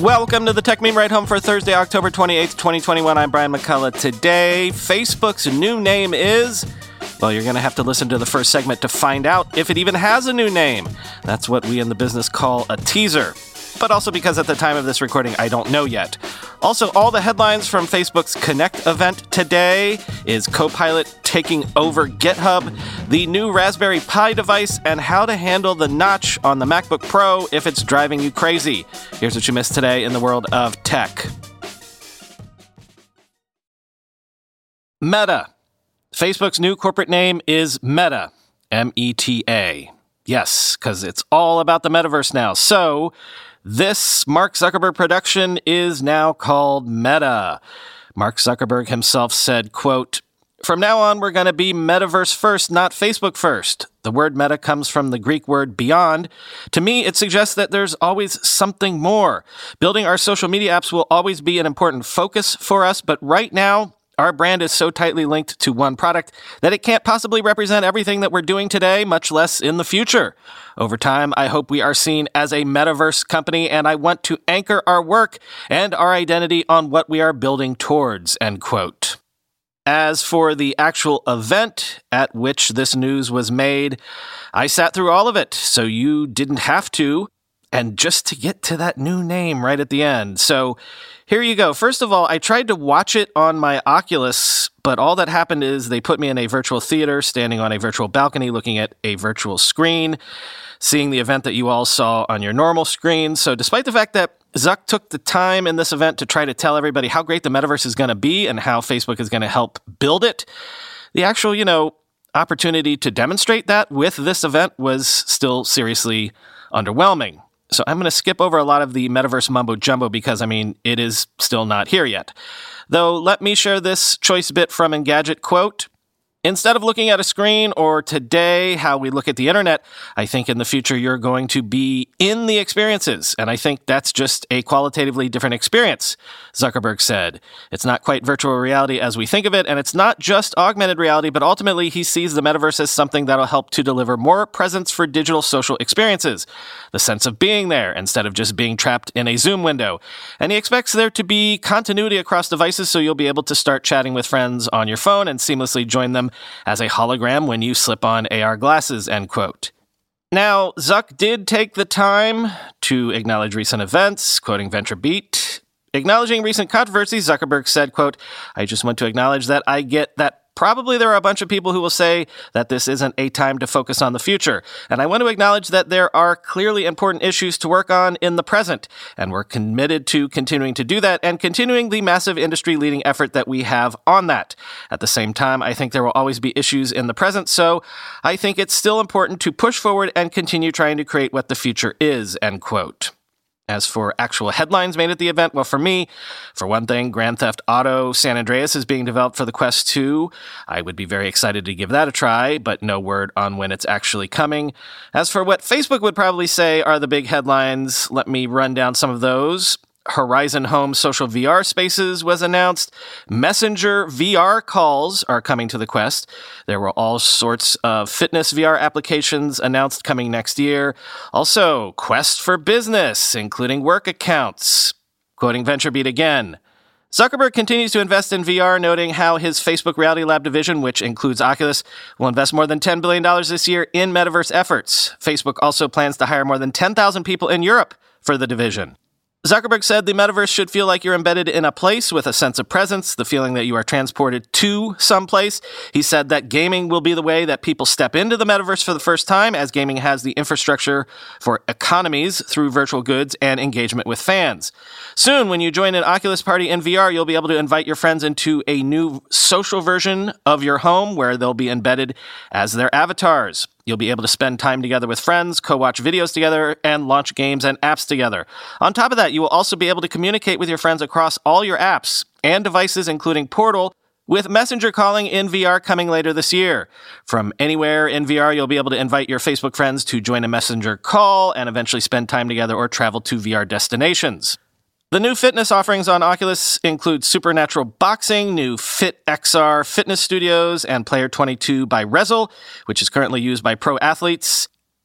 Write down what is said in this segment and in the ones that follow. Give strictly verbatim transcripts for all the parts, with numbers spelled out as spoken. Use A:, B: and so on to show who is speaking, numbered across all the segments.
A: Welcome to the Tech Meme Ride Home for Thursday, October twenty-eighth, twenty twenty-one. I'm Brian McCullough. Today, Facebook's new name is... Well, you're going to have to listen to the first segment to find out if it even has a new name. That's what we in the business call a teaser. But also because at the time of this recording, I don't know yet. Also, all the headlines from Facebook's Connect event today is Copilot taking over GitHub, the new Raspberry Pi device, and how to handle the notch on the MacBook Pro if it's driving you crazy. Here's what you missed today in the world of tech. Meta. Facebook's new corporate name is Meta, M E T A. Yes, because it's all about the metaverse now. So, this Mark Zuckerberg production is now called Meta. Mark Zuckerberg himself said, quote, "From now on, we're going to be metaverse first, not Facebook first. The word meta comes from the Greek word beyond. To me, it suggests that there's always something more. Building our social media apps will always be an important focus for us, but right now, our brand is so tightly linked to one product that it can't possibly represent everything that we're doing today, much less in the future. Over time, I hope we are seen as a metaverse company, and I want to anchor our work and our identity on what we are building towards," end quote. As for the actual event at which this news was made, I sat through all of it, so you didn't have to, and just to get to that new name right at the end. So here you go. First of all, I tried to watch it on my Oculus, but all that happened is they put me in a virtual theater, standing on a virtual balcony, looking at a virtual screen, seeing the event that you all saw on your normal screen. So despite the fact that Zuck took the time in this event to try to tell everybody how great the metaverse is going to be and how Facebook is going to help build it, the actual, you know, opportunity to demonstrate that with this event was still seriously underwhelming. So I'm going to skip over a lot of the metaverse mumbo-jumbo because, I mean, it is still not here yet. Though, let me share this choice bit from Engadget, quote, "Instead of looking at a screen or today how we look at the internet, I think in the future you're going to be in the experiences, and I think that's just a qualitatively different experience," Zuckerberg said. "It's not quite virtual reality as we think of it, and it's not just augmented reality, but ultimately he sees the metaverse as something that'll help to deliver more presence for digital social experiences, the sense of being there instead of just being trapped in a Zoom window. And he expects there to be continuity across devices so you'll be able to start chatting with friends on your phone and seamlessly join them as a hologram when you slip on A R glasses," end quote. Now, Zuck did take the time to acknowledge recent events, quoting VentureBeat. Acknowledging recent controversies, Zuckerberg said, quote, "I just want to acknowledge that I get that probably there are a bunch of people who will say that this isn't a time to focus on the future. And I want to acknowledge that there are clearly important issues to work on in the present. And we're committed to continuing to do that and continuing the massive industry-leading effort that we have on that. At the same time, I think there will always be issues in the present. So I think it's still important to push forward and continue trying to create what the future is," end quote. As for actual headlines made at the event, well, for me, for one thing, Grand Theft Auto San Andreas is being developed for the Quest two. I would be very excited to give that a try, but no word on when it's actually coming. As for what Facebook would probably say are the big headlines, let me run down some of those. Horizon Home social V R spaces was announced. Messenger V R calls are coming to the Quest. There were all sorts of fitness V R applications announced coming next year. Also, Quest for Business, including work accounts. Quoting VentureBeat again. Zuckerberg continues to invest in V R, noting how his Facebook Reality Lab division, which includes Oculus, will invest more than ten billion dollars this year in metaverse efforts. Facebook also plans to hire more than ten thousand people in Europe for the division. Zuckerberg said the metaverse should feel like you're embedded in a place with a sense of presence, the feeling that you are transported to someplace. He said that gaming will be the way that people step into the metaverse for the first time, as gaming has the infrastructure for economies through virtual goods and engagement with fans. Soon, when you join an Oculus party in V R, you'll be able to invite your friends into a new social version of your home where they'll be embedded as their avatars. You'll be able to spend time together with friends, co-watch videos together, and launch games and apps together. On top of that, you will also be able to communicate with your friends across all your apps and devices, including Portal, with Messenger calling in V R coming later this year. From anywhere in V R, you'll be able to invite your Facebook friends to join a Messenger call and eventually spend time together or travel to V R destinations. The new fitness offerings on Oculus include Supernatural Boxing, new FitXR fitness studios, and Player twenty-two by Rezzil, which is currently used by pro athletes.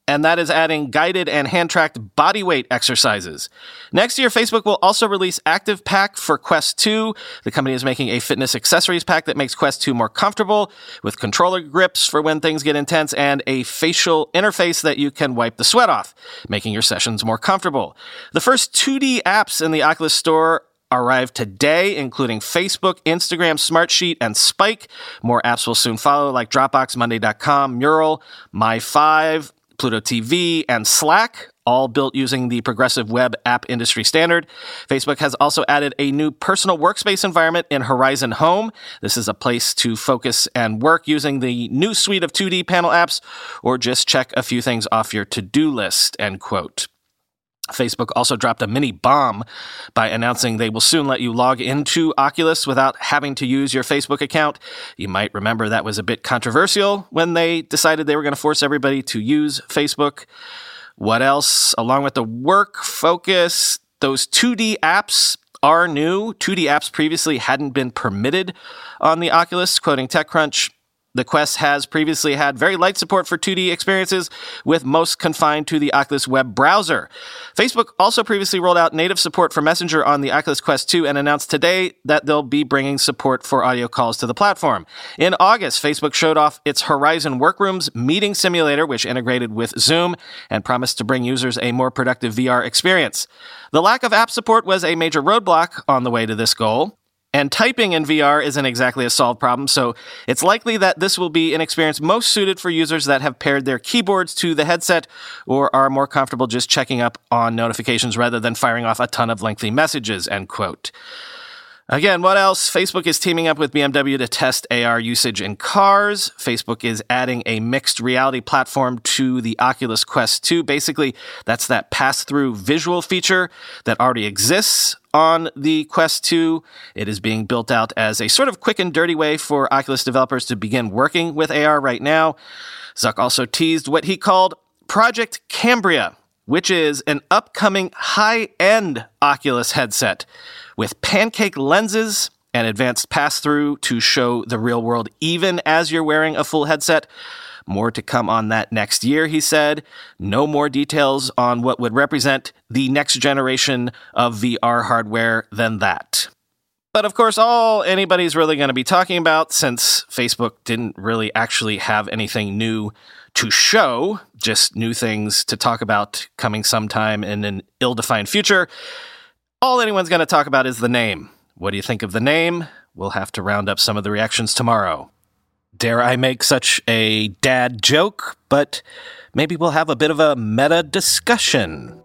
A: and that is adding guided and hand-tracked body weight exercises. Next year, Facebook will also release Active Pack for Quest two. The company is making a fitness accessories pack that makes Quest two more comfortable, with controller grips for when things get intense and a facial interface that you can wipe the sweat off, making your sessions more comfortable. The first two D apps in the Oculus Store arrived today, including Facebook, Instagram, Smartsheet, and Spike. More apps will soon follow, like Dropbox, Monday dot com, Mural, My five, Pluto T V, and Slack, all built using the progressive web app industry standard. Facebook has also added a new personal workspace environment in Horizon Home. This is a place to focus and work using the new suite of two D panel apps, or just check a few things off your to-do list, end quote. Facebook also dropped a mini bomb by announcing they will soon let you log into Oculus without having to use your Facebook account. You might remember that was a bit controversial when they decided they were going to force everybody to use Facebook. What else? Along with the work focus, those two D apps are new. two D apps previously hadn't been permitted on the Oculus, quoting TechCrunch. The Quest has previously had very light support for two D experiences, with most confined to the Oculus web browser. Facebook also previously rolled out native support for Messenger on the Oculus Quest two and announced today that they'll be bringing support for audio calls to the platform. In August, Facebook showed off its Horizon Workrooms meeting simulator, which integrated with Zoom and promised to bring users a more productive V R experience. The lack of app support was a major roadblock on the way to this goal. And typing in V R isn't exactly a solved problem, so it's likely that this will be an experience most suited for users that have paired their keyboards to the headset or are more comfortable just checking up on notifications rather than firing off a ton of lengthy messages, end quote. Again, what else? Facebook is teaming up with B M W to test A R usage in cars. Facebook is adding a mixed reality platform to the Oculus Quest two. Basically, that's that pass-through visual feature that already exists on the Quest two. It is being built out as a sort of quick and dirty way for Oculus developers to begin working with A R right now. Zuck also teased what he called Project Cambria, which is an upcoming high-end Oculus headset with pancake lenses and advanced pass-through to show the real world even as you're wearing a full headset. More to come on that next year, he said. No more details on what would represent the next generation of V R hardware than that. But of course, all anybody's really going to be talking about, since Facebook didn't really actually have anything new to show, just new things to talk about coming sometime in an ill-defined future, all anyone's going to talk about is the name. What do you think of the name? We'll have to round up some of the reactions tomorrow. Dare I make such a dad joke? But maybe we'll have a bit of a meta discussion.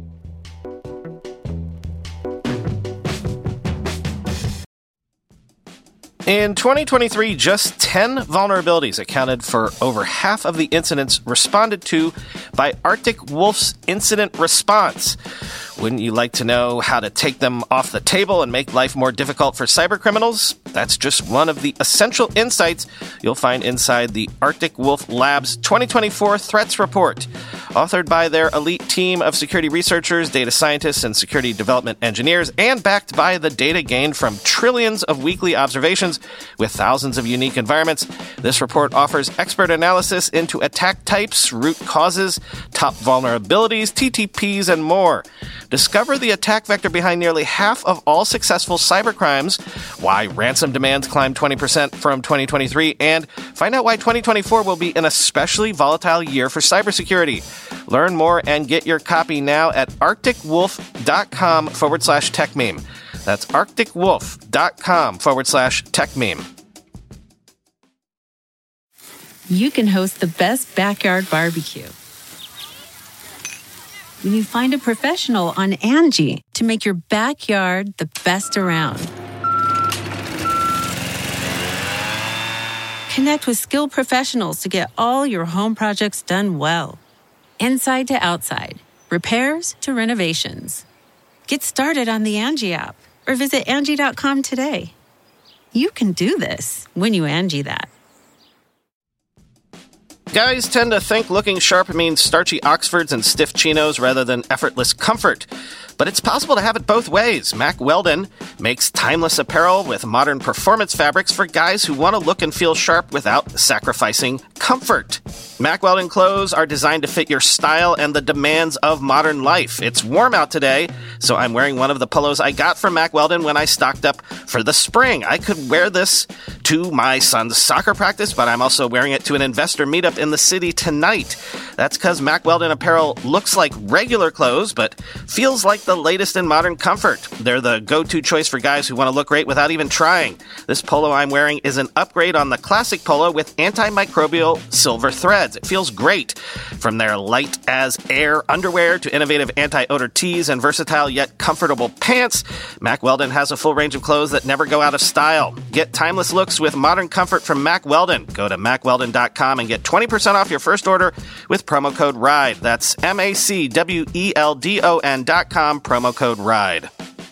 A: In twenty twenty-three, just ten vulnerabilities accounted for over half of the incidents responded to by Arctic Wolf's incident response. Wouldn't you like to know how to take them off the table and make life more difficult for cybercriminals? That's just one of the essential insights you'll find inside the Arctic Wolf Labs twenty twenty-four Threats Report. Authored by their elite team of security researchers, data scientists, and security development engineers, and backed by the data gained from trillions of weekly observations with thousands of unique environments, this report offers expert analysis into attack types, root causes, top vulnerabilities, T T Ps, and more. Discover the attack vector behind nearly half of all successful cybercrimes, why ransom demands climbed twenty percent from twenty twenty-three, and find out why twenty twenty-four will be an especially volatile year for cybersecurity. Learn more and get your copy now at arcticwolf.com forward slash techmeme. That's arcticwolf.com forward slash techmeme.
B: You can host the best backyard barbecue when you find a professional on Angie to make your backyard the best around. Connect with skilled professionals to get all your home projects done well. Inside to outside, repairs to renovations. Get started on the Angie app or visit Angie dot com today. You can do this when you Angie that.
A: Guys tend to think looking sharp means starchy Oxfords and stiff chinos rather than effortless comfort. But it's possible to have it both ways. Mack Weldon makes timeless apparel with modern performance fabrics for guys who want to look and feel sharp without sacrificing comfort. Mack Weldon clothes are designed to fit your style and the demands of modern life. It's warm out today, so I'm wearing one of the polos I got from Mack Weldon when I stocked up for the spring. I could wear this to my son's soccer practice, but I'm also wearing it to an investor meetup in the city tonight. That's because Mack Weldon apparel looks like regular clothes, but feels like the latest in modern comfort. They're the go-to choice for guys who want to look great without even trying. This polo I'm wearing is an upgrade on the classic polo with antimicrobial silver threads. It feels great. From their light as air underwear to innovative anti-odor tees and versatile yet comfortable pants, Mack Weldon has a full range of clothes that never go out of style. Get timeless looks with modern comfort from Mack Weldon. Go to mack weldon dot com and get twenty percent off your first order with promo code RIDE. That's M A C W E L D O N dot com, promo code RIDE.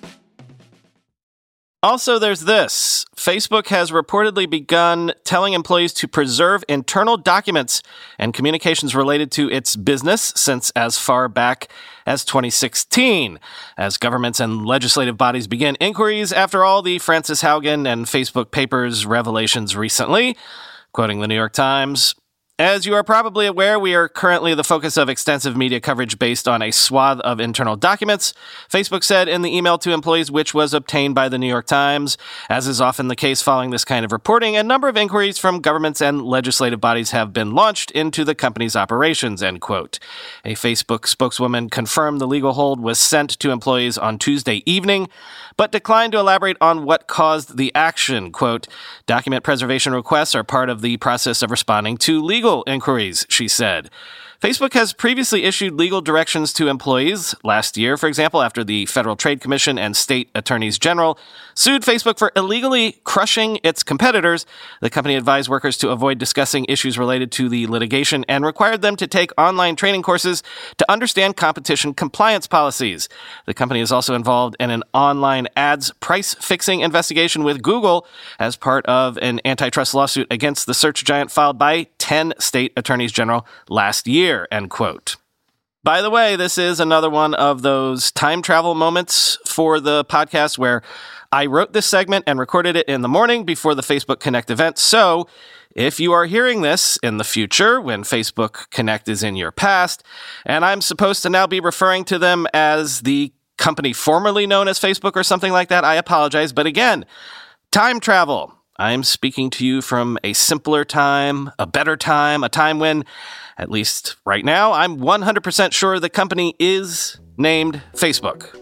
A: Also, there's this. Facebook has reportedly begun telling employees to preserve internal documents and communications related to its business since as far back as twenty sixteen, as governments and legislative bodies begin inquiries after all the Frances Haugen and Facebook Papers revelations recently. Quoting the New York Times, "As you are probably aware, we are currently the focus of extensive media coverage based on a swath of internal documents," Facebook said in the email to employees, which was obtained by the New York Times. As is often the case following this kind of reporting, a number of inquiries from governments and legislative bodies have been launched into the company's operations, end quote. A Facebook spokeswoman confirmed the legal hold was sent to employees on Tuesday evening, but declined to elaborate on what caused the action. Quote, "Document preservation requests are part of the process of responding to legal inquiries," she said. Facebook has previously issued legal directions to employees. Last year, for example, after the Federal Trade Commission and state attorneys general sued Facebook for illegally crushing its competitors, the company advised workers to avoid discussing issues related to the litigation and required them to take online training courses to understand competition compliance policies. The company is also involved in an online ads price-fixing investigation with Google as part of an antitrust lawsuit against the search giant filed by ten state attorneys general last year. End quote. By the way, this is another one of those time travel moments for the podcast where I wrote this segment and recorded it in the morning before the Facebook Connect event. So if you are hearing this in the future when Facebook Connect is in your past, and I'm supposed to now be referring to them as the company formerly known as Facebook or something like that, I apologize. But again, time travel. I'm speaking to you from a simpler time, a better time, a time when, at least right now, I'm one hundred percent sure the company is named Facebook.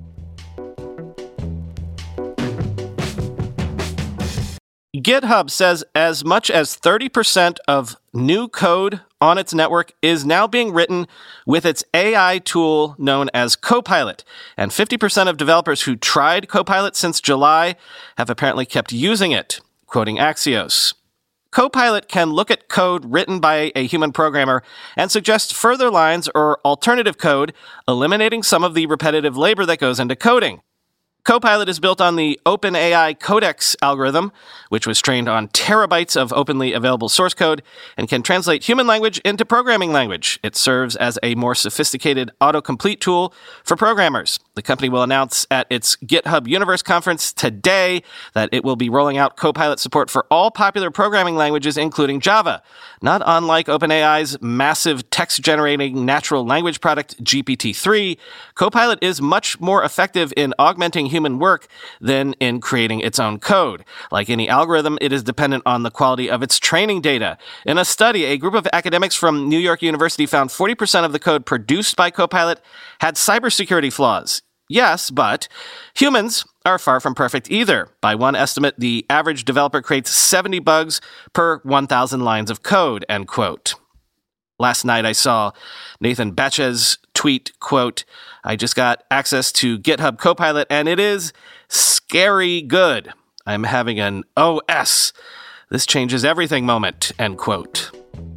A: GitHub says as much as thirty percent of new code on its network is now being written with its A I tool known as Copilot. And fifty percent of developers who tried Copilot since July have apparently kept using it. Quoting Axios, Copilot can look at code written by a human programmer and suggest further lines or alternative code, eliminating some of the repetitive labor that goes into coding. Copilot is built on the OpenAI Codex algorithm, which was trained on terabytes of openly available source code and can translate human language into programming language. It serves as a more sophisticated autocomplete tool for programmers. The company will announce at its GitHub Universe conference today that it will be rolling out Copilot support for all popular programming languages, including Java. Not unlike OpenAI's massive text-generating natural language product, G P T three, Copilot is much more effective in augmenting human work than in creating its own code. Like any algorithm, it is dependent on the quality of its training data. In a study, a group of academics from New York University found forty percent of the code produced by Copilot had cybersecurity flaws. Yes, but humans are far from perfect either. By one estimate, the average developer creates seventy bugs per one thousand lines of code, end quote. Last night I saw Nathan Batch's tweet, quote, "I just got access to GitHub Copilot and it is scary good. I'm having an O S. This changes everything moment," end quote.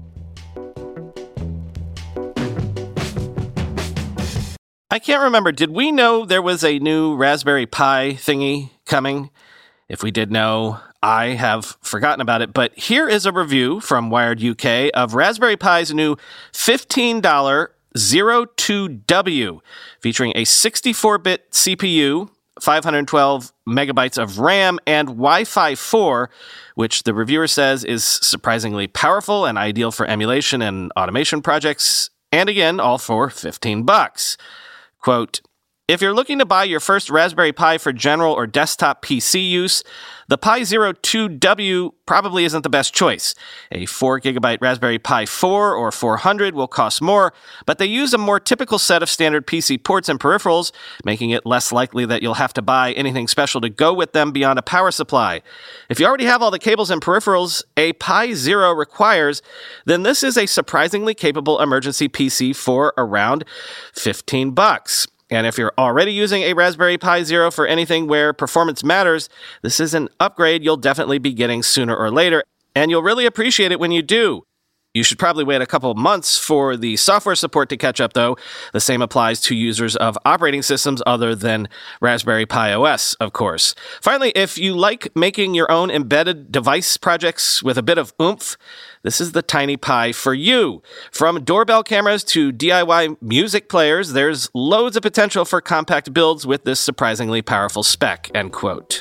A: I can't remember, did we know there was a new Raspberry Pi thingy coming? If we did know, I have forgotten about it, but here is a review from Wired U K of Raspberry Pi's new fifteen dollars Zero two W, featuring a sixty-four bit C P U, five hundred twelve megabytes of RAM, and Wi-Fi four, which the reviewer says is surprisingly powerful and ideal for emulation and automation projects. And again, all for fifteen bucks. Quote, if you're looking to buy your first Raspberry Pi for general or desktop P C use, the Pi Zero two W probably isn't the best choice. A four gigabyte Raspberry Pi four or four hundred will cost more, but they use a more typical set of standard P C ports and peripherals, making it less likely that you'll have to buy anything special to go with them beyond a power supply. If you already have all the cables and peripherals a Pi Zero requires, then this is a surprisingly capable emergency P C for around fifteen bucks. And if you're already using a Raspberry Pi Zero for anything where performance matters, this is an upgrade you'll definitely be getting sooner or later, and you'll really appreciate it when you do. You should probably wait a couple months for the software support to catch up, though. The same applies to users of operating systems other than Raspberry Pi O S, of course. Finally, if you like making your own embedded device projects with a bit of oomph, this is the Tiny Pi for you. From doorbell cameras to D I Y music players, there's loads of potential for compact builds with this surprisingly powerful spec, end quote.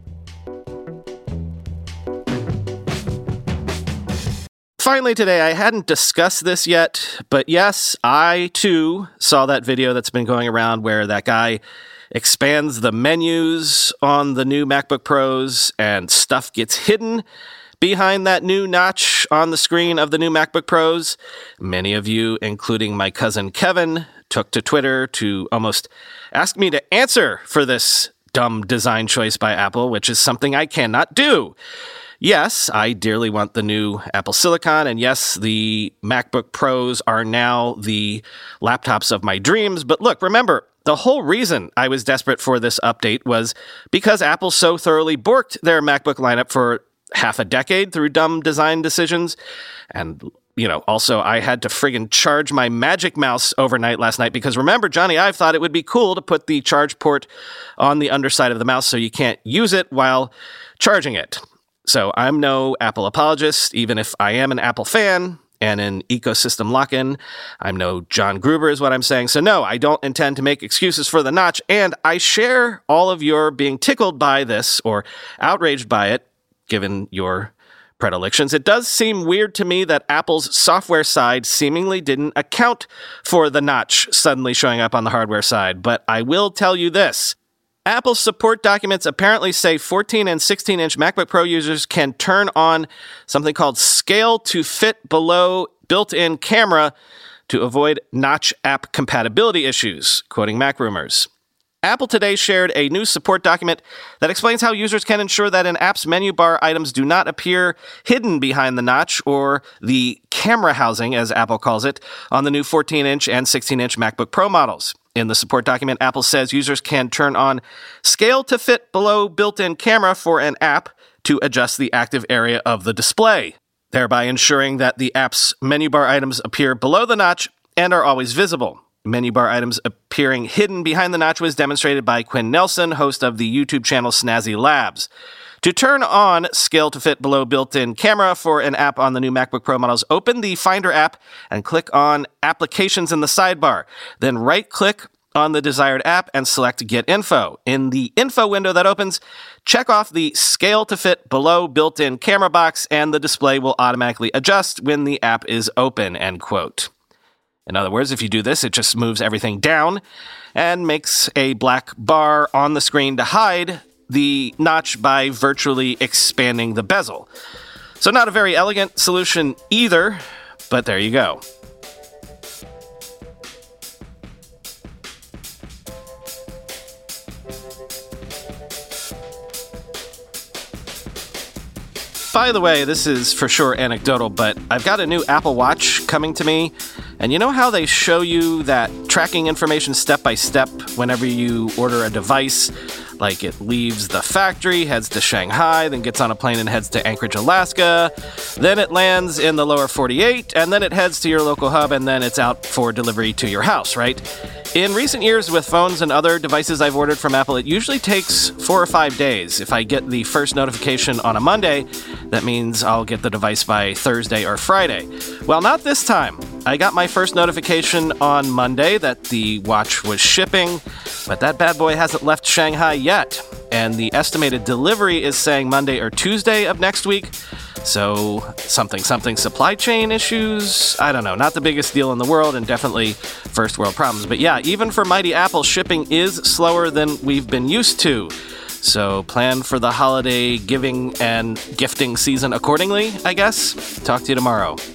A: Finally today, I hadn't discussed this yet, but yes, I too saw that video that's been going around where that guy expands the menus on the new MacBook Pros and stuff gets hidden behind that new notch on the screen of the new MacBook Pros. Many of you, including my cousin Kevin, took to Twitter to almost ask me to answer for this dumb design choice by Apple, which is something I cannot do. Yes, I dearly want the new Apple Silicon, and yes, the MacBook Pros are now the laptops of my dreams. But look, remember, the whole reason I was desperate for this update was because Apple so thoroughly borked their MacBook lineup for half a decade through dumb design decisions. And, you know, also I had to friggin' charge my Magic Mouse overnight last night because remember, Johnny Ive thought it would be cool to put the charge port on the underside of the mouse so you can't use it while charging it. So I'm no Apple apologist, even if I am an Apple fan and an ecosystem lock-in. I'm no John Gruber is what I'm saying. So no, I don't intend to make excuses for the notch, and I share all of your being tickled by this or outraged by it, given your predilections. It does seem weird to me that Apple's software side seemingly didn't account for the notch suddenly showing up on the hardware side, but I will tell you this. Apple's support documents apparently say fourteen and sixteen inch MacBook Pro users can turn on something called Scale to Fit Below built-in camera to avoid notch app compatibility issues, quoting MacRumors. Apple today shared a new support document that explains how users can ensure that an app's menu bar items do not appear hidden behind the notch or the camera housing, as Apple calls it, on the new fourteen inch and sixteen inch MacBook Pro models. In the support document, Apple says users can turn on Scale to Fit Below built-in camera for an app to adjust the active area of the display, thereby ensuring that the app's menu bar items appear below the notch and are always visible. Menu bar items appearing hidden behind the notch was demonstrated by Quinn Nelson, host of the YouTube channel Snazzy Labs. To turn on Scale to Fit Below built-in camera for an app on the new MacBook Pro models, open the Finder app and click on Applications in the sidebar. Then right-click on the desired app and select Get Info. In the info window that opens, check off the Scale to Fit Below built-in camera box, and the display will automatically adjust when the app is open, end quote. In other words, if you do this, it just moves everything down and makes a black bar on the screen to hide the notch by virtually expanding the bezel. So not a very elegant solution either, but there you go. By the way, this is for sure anecdotal, but I've got a new Apple Watch coming to me, and you know how they show you that tracking information step by step whenever you order a device? Like it leaves the factory, heads to Shanghai, then gets on a plane and heads to Anchorage, Alaska, then it lands in the lower forty-eight, and then it heads to your local hub, and then it's out for delivery to your house, right? In recent years, with phones and other devices I've ordered from Apple, it usually takes four or five days. If I get the first notification on a Monday, that means I'll get the device by Thursday or Friday. Well, not this time. I got my first notification on Monday that the watch was shipping. But that bad boy hasn't left Shanghai yet, and the estimated delivery is saying Monday or Tuesday of next week. So something, something supply chain issues? I don't know. Not the biggest deal in the world and definitely first world problems. But yeah, even for Mighty Apple, shipping is slower than we've been used to. So plan for the holiday giving and gifting season accordingly, I guess. Talk to you tomorrow.